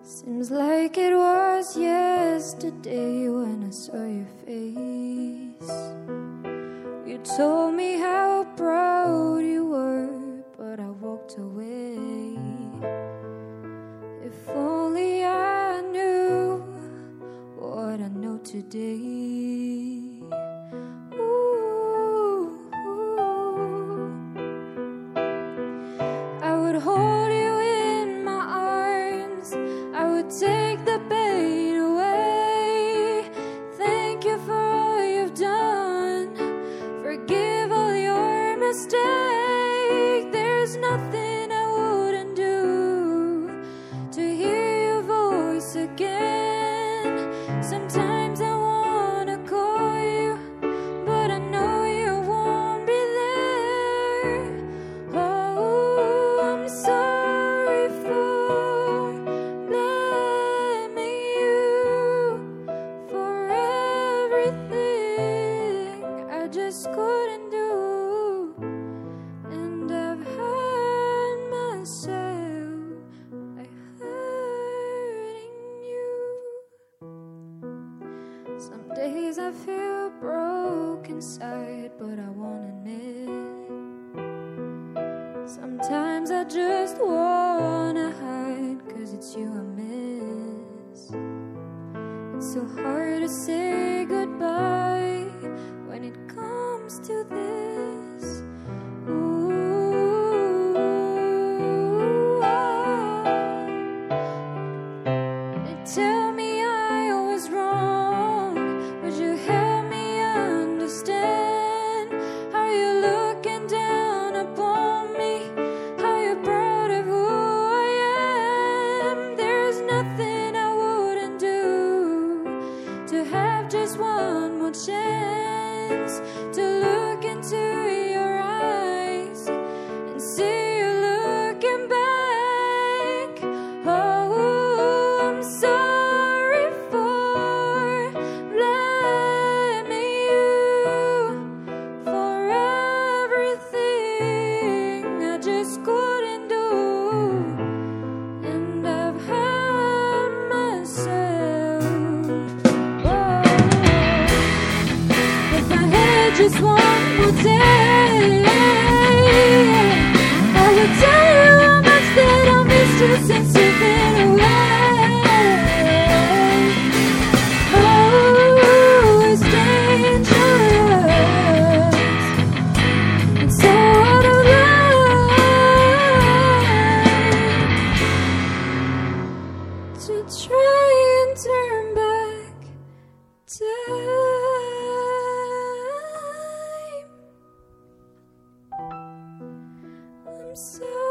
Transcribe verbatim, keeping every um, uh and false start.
Seems like it was yesterday when I saw your face. You told me how proud you were, but I walked away. If only I knew what I know today. Ooh, ooh. I would hold you in my arms, I would take the pain away. Thank you for all you've done, forgive all your mistakes. There's nothing I wouldn't do to hear your voice again. Sometimes I wanna call you, but I know you won't be there. Oh, I'm sorry for blaming you for everything I just couldn't do. And I've hurt myself by hurting you. Some days I feel broke inside, but I wanna knit. Sometimes I just wanna hide, cause it's you I miss. It's so hard to say goodbye when it comes to this. Ooh, ah. They tell me I was wrong, would you help me understand how you're looking down upon me, how you're proud of who I am. There's nothing I wouldn't do to have just one more chance to look into your eyes and see you looking back. Oh, I'm sorry for blaming you for everything I just couldn't do. And I've hurt myself. Whoa. If I had just one more day, I would tell you how much that I missed you since you've been away. Oh, it's dangerous and so out of line to try and turn back time. I'm sorry.